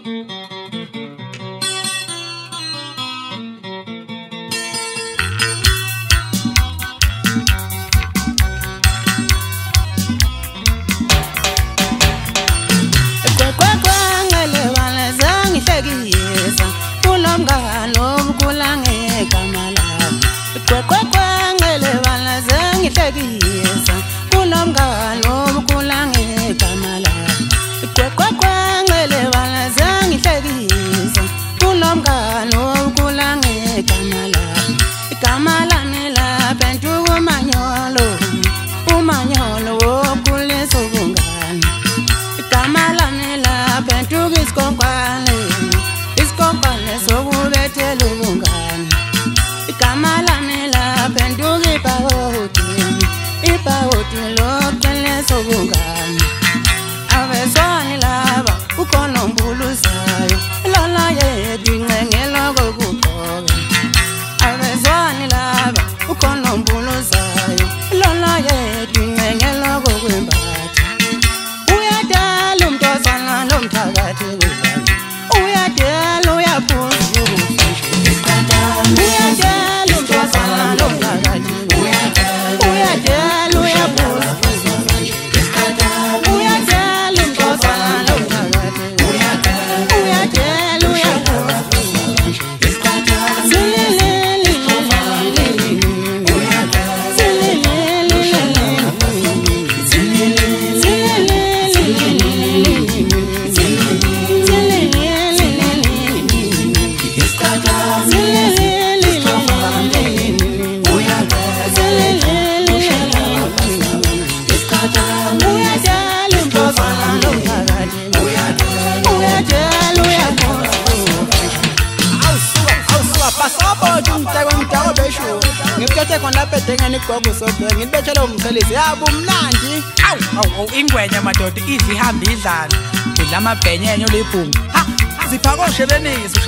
Ingwenya madoda izihamba idlala kudla amabhenyenyo lebhungu ziphako shebenisi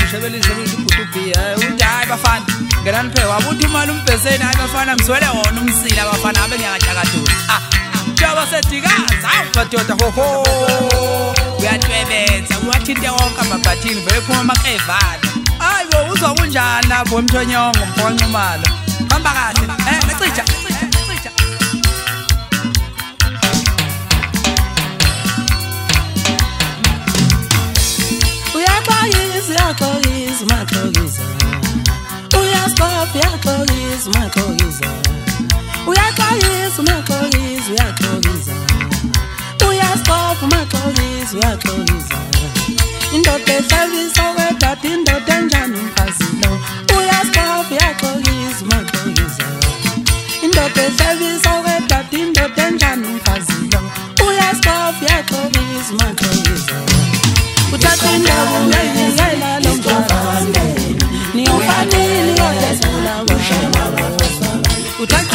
ugudubi unjayi bafana ngenani phe wabuthi imali umbheseni hayi bafana ngizwele wona umsila bafana abe ngiyakajakadula njoba sedikaza madoda hoho uyatwebetha uwathinte wonke amabhathini vele phuma amakevana hayi bo uzwa kunjani lapho emthonyongo mfonqumalo hamba kahle lecija Utaka